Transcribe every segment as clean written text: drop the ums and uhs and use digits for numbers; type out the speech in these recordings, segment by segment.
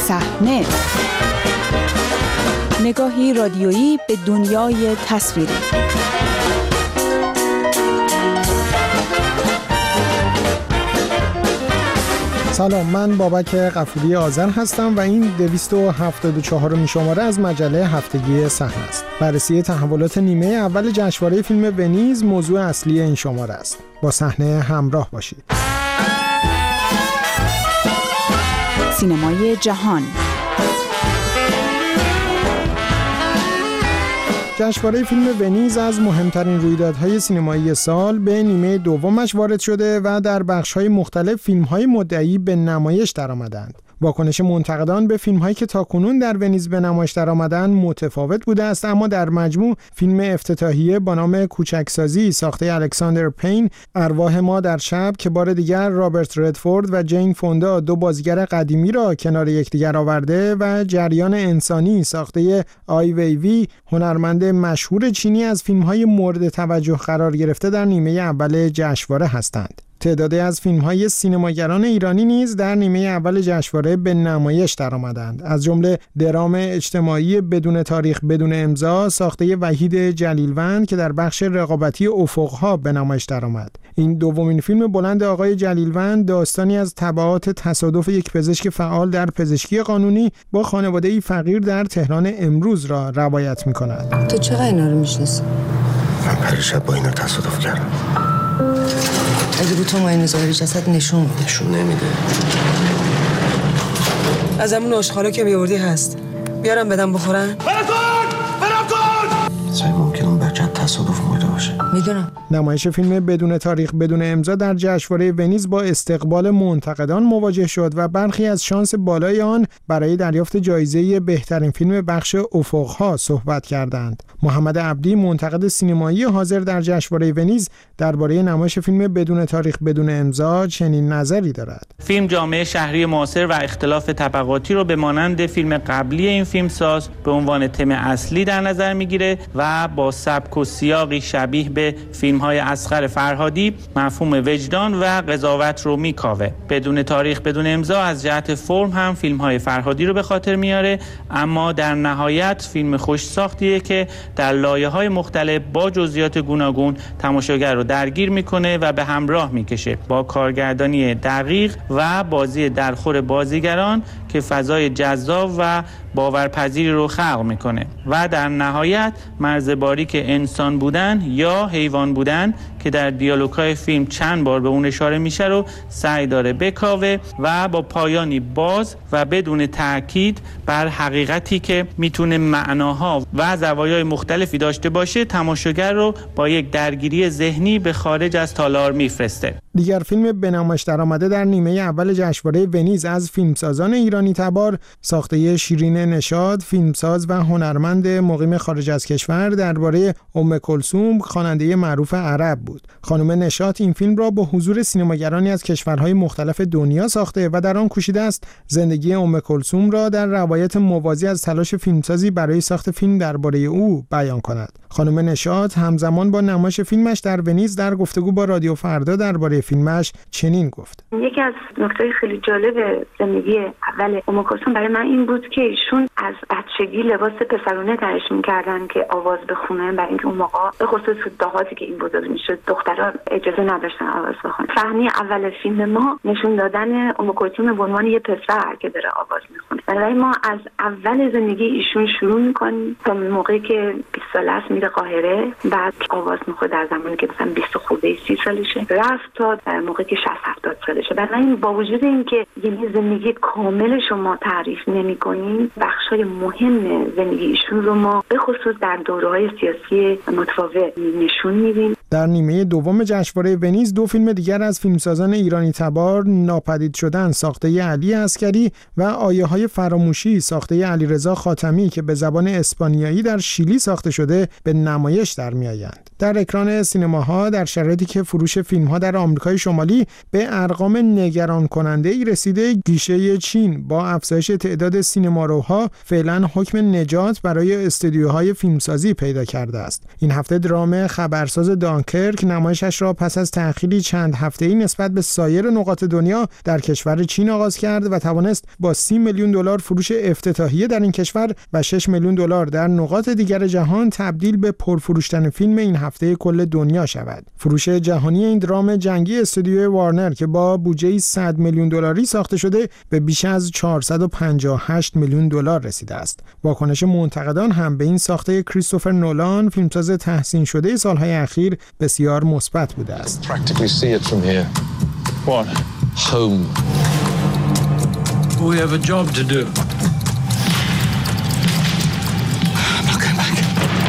صحنه، نگاهی رادیویی به دنیای تصویری. سلام، من بابک غفوری آذر هستم و این 274مین شماره از مجله هفتگی صحنه است. بررسی تحولات نیمه اول جشنواره فیلم ونیز موضوع اصلی این شماره است. با صحنه همراه باشید. سینمای جهان. جشنواره فیلم ونیز از مهمترین رویدادهای سینمایی سال به نیمه دومش وارد شده و در بخش‌های مختلف فیلم‌های مدعی به نمایش درآمدند. واکنش منتقدان به فیلم‌هایی که تاکنون در ونیز به نمایش درآمدند متفاوت بوده است، اما در مجموع فیلم افتتاحیه با نام کوچکسازی ساخته الکساندر پین، ارواح ما در شب که بار دیگر رابرت ردفورد و جین فوندا دو بازیگر قدیمی را کنار یکدیگر آورده و جریان انسانی ساخته آی ویوی، هنرمند مشهور چینی، از فیلم‌های مورد توجه قرار گرفته در نیمه اول جشنواره هستند. تعدادی از فیلم‌های سینماگران ایرانی نیز در نیمه اول جشنواره به نمایش درآمدند، از جمله درام اجتماعی بدون تاریخ بدون امضا ساخته وحید جلیلوند که در بخش رقابتی افق‌ها به نمایش درآمد. این دومین فیلم بلند آقای جلیلوند داستانی از تبعات تصادف یک پزشک فعال در پزشکی قانونی با خانواده‌ای فقیر در تهران امروز را روایت می‌کند. تو چقدر اینا رو می‌شناسی؟ من پریشب با اینا تصادف کردم. اگه بود تو معاینه ظاهری جسد نشون نمیده. از همون آشغالا که میوردی هست، بیارم بدم بخورن؟ برم کن! سعی ممکنه اون بچه تصادف مرده باشه. میدونم. نمایش فیلم بدون تاریخ بدون امضا در جشنواره ونیز با استقبال منتقدان مواجه شد و برخی از شانس بالای آن برای دریافت جایزه بهترین فیلم بخش افق‌ها صحبت کردند. محمد عبدی، منتقد سینمایی حاضر در جشنواره ونیز، درباره نمایش فیلم بدون تاریخ بدون امضا چنین نظری دارد: فیلم جامعه شهری معاصر و اختلاف طبقاتی رو به مانند فیلم قبلی این فیلمساز به عنوان تم اصلی در نظر میگیره و با سبک و سیاقی شبیه به فیلم‌های اصغر فرهادی مفهوم وجدان و قضاوت رو میکاوه. بدون تاریخ بدون امضا از جهت فرم هم فیلم‌های فرهادی رو به خاطر میاره، اما در نهایت فیلم خوش ساختیه که در لایه‌های مختلف با جزئیات گوناگون تماشاگر رو درگیر میکنه و به همراه میکشه، با کارگردانی دقیق و بازی درخور بازیگران که فضای جذاب و باورپذیری رو خلق میکنه و در نهایت مرز باریک انسان بودن یا حیوان بودن که در دیالوگ‌های فیلم چند بار به اون اشاره میشه رو سعی داره بکاوه و با پایانی باز و بدون تاکید بر حقیقتی که میتونه معناها و زوایای مختلفی داشته باشه تماشاگر رو با یک درگیری ذهنی به خارج از تالار میفرسته. دیگر فیلم به نمایش درآمده در نیمه اول جشنواره ونیز از فیلمسازان ایرانی تبار ساخته شیرین نشاط، فیلمساز و هنرمند مقیم خارج از کشور، درباره ام کلثوم، خواننده معروف عرب بود. خانم نشاط این فیلم را با حضور سینماگرانی از کشورهای مختلف دنیا ساخته و در آن کوشیده است زندگی ام کلثوم را در روایت موازی از تلاش فیلمسازی برای ساخت فیلم درباره او بیان کند. خانم نشاط همزمان با نمایش فیلمش در ونیز در گفتگو با رادیو فردا درباره فیلمش چنین گفت: یکی از نکته‌های خیلی جالب زندگی اول ام کلثوم برای من این بود که ایشون از بچگی لباس پسرونه تنش می‌کردن که آواز بخونه، برای اینکه اون موقع به خصوص دهاتی که این بزرگ میشد دخترها اجازه نداشتن آواز بخونن. صحنه اول فیلم ما نشون دادن ام کلثوم به عنوان یه پسر که داره آواز میخونه. برای ما از اول زندگی ایشون شروع می‌کنیم تا موقعی که 20 ساله است میره قاهره، بعد آواز میخونه در زمانی که مثلا 20 خورده 30 سالشه، رفت تا موقعی که 60 70 سالشه. بنابراین با وجود اینکه یه زندگی کامل شما تعریف نمی‌کنین، بخشای مهم زندگی ایشون رو ما به خصوص در دوره‌های سیاسی متفاوت نشون میدیم. در نیمه دوم جشنواره ونیز دو فیلم دیگر از فیلمسازان ایرانی تبار، ناپدید شدن ساخته علی عسکری و آیه‌های فراموشی ساخته علیرضا خاتمی که به زبان اسپانیایی در شیلی ساخته شده به نمایش در می‌آیند. در اکران سینماها در شرایطی که فروش فیلم‌ها در آمریکای شمالی به ارقام نگران کننده‌ای رسیده، گیشه چین با افزایش تعداد سینماروها فعلا حکم نجات برای استودیوهای فیلمسازی پیدا کرده است. این هفته درام خبرساز دانکرک نمایشش را پس از تأخیری چند هفته‌ای نسبت به سایر نقاط دنیا در کشور چین آغاز کرد و توانست با 30 میلیون دلار فروش افتتاحیه در این کشور و 6 میلیون دلار در نقاط دیگر جهان تبدیل به پرفروشترین فیلم این هفته کل دنیا شود. فروش جهانی این درام جنگی استودیوی وارنر که با بودجه 100 میلیون دلاری ساخته شده به بیش از 458 میلیون دلار رسیده است. واکنش منتقدان هم به این ساخته کریستوفر نولان، فیلمساز تحسین شده سالهای اخیر، بسیار مثبت بوده است. We have a job to do. I'm not coming back.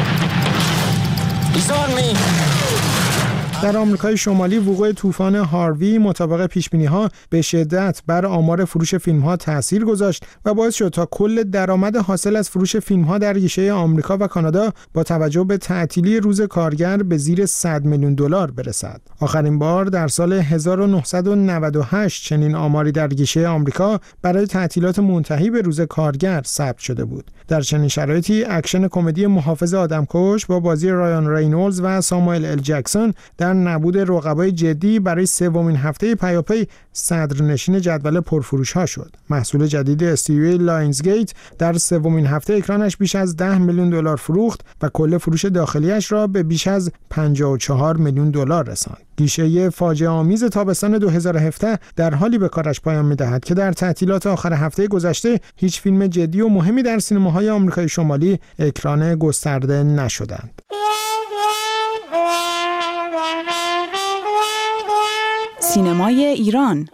He's on me. در آمریکای شمالی وقوع طوفان هاروی مطابق پیشبینی‌ها به شدت بر آمار فروش فیلم‌ها تأثیر گذاشت و باعث شد تا کل درآمد حاصل از فروش فیلم‌ها در گیشه آمریکا و کانادا با توجه به تعطیلی روز کارگر به زیر 100 میلیون دلار برسد. آخرین بار در سال 1998 چنین آماری در گیشه آمریکا برای تعطیلات منتهی به روز کارگر ثبت شده بود. در چنین شرایطی اکشن کمدی محافظ آدمکش با بازی رایان رینولدز و ساموئل ال جکسون در نبود رقبای جدی برای سومین هفته پیاپی صدرنشین جدول پرفروش ها شد. محصول جدید استودیوی لاینزگیت در سومین هفته اکرانش بیش از 10 میلیون دلار فروخت و کل فروش داخلیش را به بیش از 54 میلیون دلار رساند. گیشه فاجعه آمیز تابستان 2017 در حالی به کارش پایان می‌دهد که در تعطیلات آخر هفته گذشته هیچ فیلم جدی و مهمی در سینماهای آمریکای شمالی اکران گسترده نشدند. سینمای ایران.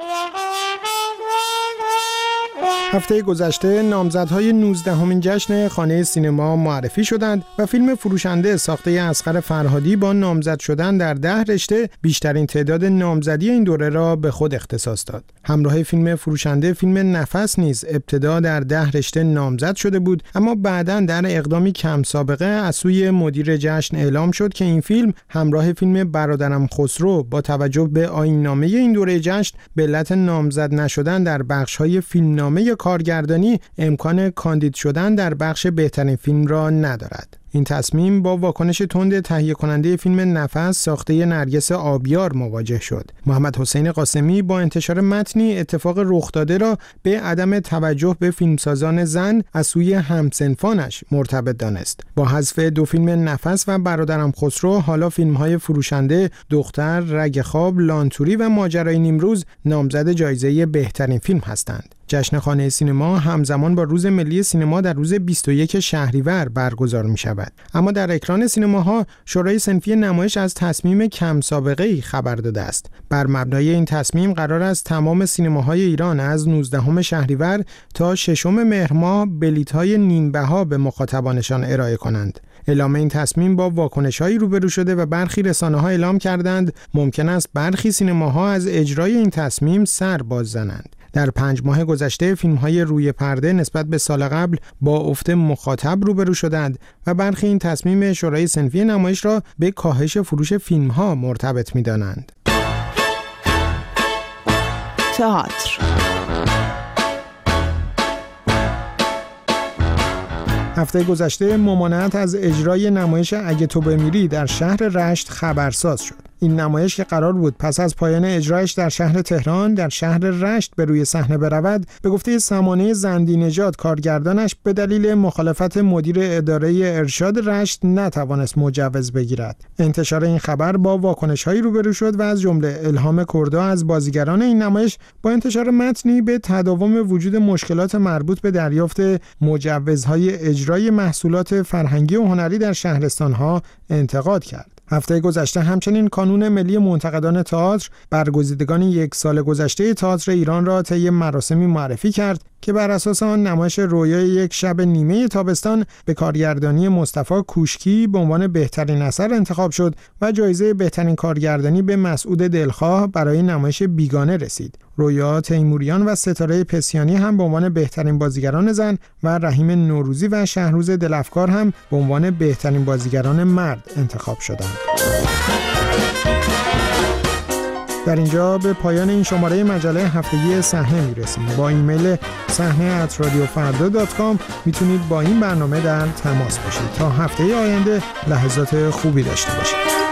هفته گذشته نامزدهای 19مین جشن خانه سینما معرفی شدند و فیلم فروشنده ساخته اصغر فرهادی با نامزد شدن در 10 رشته بیشترین تعداد نامزدی این دوره را به خود اختصاص داد. همراه فیلم فروشنده فیلم نفس نیز ابتدا در 10 رشته نامزد شده بود، اما بعداً در اقدامی کم سابقه از سوی مدیر جشن اعلام شد که این فیلم همراه فیلم برادرم خسرو با توجه به آیین‌نامه این دوره جشن به علت نامزد نشدن در بخش‌های فیلمنامه کارگردانی امکان کاندید شدن در بخش بهترین فیلم را ندارد. این تصمیم با واکنش تند تهیه کننده فیلم نفس ساخته نرگس آبیار مواجه شد. محمد حسین قاسمی با انتشار متنی اتفاق رخ داده را به عدم توجه به فیلمسازان زن از سوی همسنفانش مرتبط دانست. با حذف 2 فیلم نفس و برادرم خسرو، حالا فیلم‌های فروشنده، دختر، رگ خواب، لانتوری و ماجرای نیمروز نامزد جایزه بهترین فیلم هستند. جشن خانه سینما همزمان با روز ملی سینما در روز 21 شهریور برگزار می شود. اما در اکران سینماها شورای صنفی نمایش از تصمیم کم سابقه‌ای خبر داده است. بر مبنای این تصمیم قرار است تمام سینماهای ایران از 19 شهریور تا 6 مهر ماه بلیط‌های نیم بها به مخاطبانشان ارائه کنند. اعلام این تصمیم با واکنش‌هایی روبرو شده و برخی رسانه‌ها اعلام کردند ممکن است برخی سینماها از اجرای این تصمیم سر باز زنند. در 5 ماه گذشته فیلم‌های روی پرده نسبت به سال قبل با افت مخاطب روبرو شدند و برخی این تصمیم شورای صنفی نمایش را به کاهش فروش فیلم‌ها مرتبط می‌دانند. تئاتر. هفته گذشته ممانعت از اجرای نمایش اگه تو بمیری در شهر رشت خبرساز شد. این نمایش که قرار بود پس از پایان اجرایش در شهر تهران در شهر رشت به روی صحنه برود، به گفته سمانه زندی نژاد کارگردانش به دلیل مخالفت مدیر اداره ارشاد رشت نتوانست مجوز بگیرد. انتشار این خبر با واکنش‌هایی روبرو شد و از جمله الهام کردا از بازیگران این نمایش با انتشار متنی به تداوم وجود مشکلات مربوط به دریافت مجوزهای اجرای محصولات فرهنگی و هنری در شهرستان‌ها انتقاد کرد. هفته گذشته همچنین کانون ملی منتقدان تئاتر برگزیدگان 1 سال گذشته تئاتر ایران را طی مراسمی معرفی کرد که بر اساس آن نمایش رویای 1 شب نیمه تابستان به کارگردانی مصطفی کوشکی به عنوان بهترین اثر انتخاب شد و جایزه بهترین کارگردانی به مسعود دلخواه برای نمایش بیگانه رسید. رویا تیموریان و ستاره پسیانی هم به عنوان بهترین بازیگران زن و رحیم نوروزی و شهروز دلافکار هم به عنوان بهترین بازیگران مرد انتخاب شدند. در اینجا به پایان این شماره مجله هفتگی صحنه میرسیم. با ایمیل sahne@radiofarda.com میتونید با این برنامه در تماس باشید. تا هفته آینده لحظات خوبی داشته باشید.